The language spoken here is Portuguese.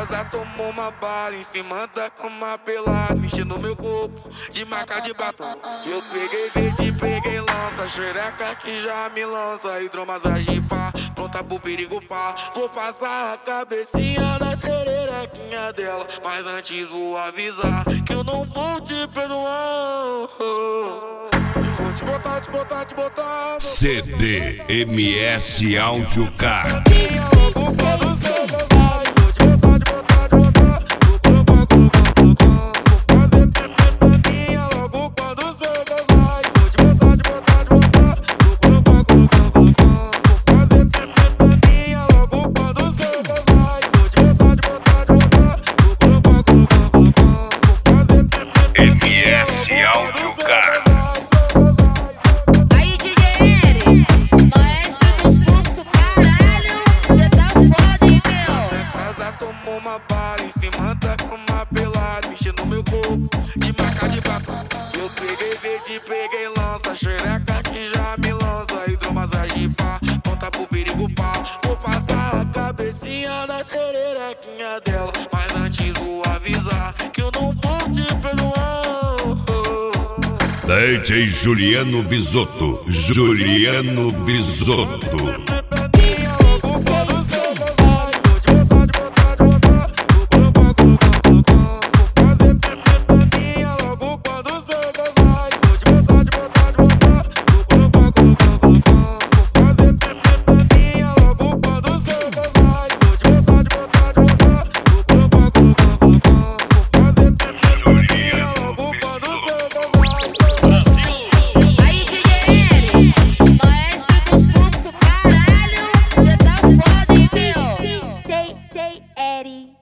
casa tomou uma bala em cima da cama pelada, mexendo no meu corpo de marca de batom. Eu peguei verde, peguei lança, xereca que já me lança, hidromassagem pá, pronta pro perigo pá. Vou passar a cabecinha na xerequinha dela, mas antes vou avisar que eu não vou te perdoar. Vou te botar, te botar, te botar. CDMS Áudio Car. Tomou uma bala em cima da cama pelada, mexendo no meu corpo de marca de batom. Eu peguei verde, peguei lança, xereca que já me lança, hidromassagem pá, pronta pro perigo pá. Vou passar a cabecinha na xerequinha dela, mas antes vou avisar que eu não vou te perdoar. DJ Juliano Visotto. Juliano Visotto. Eddie.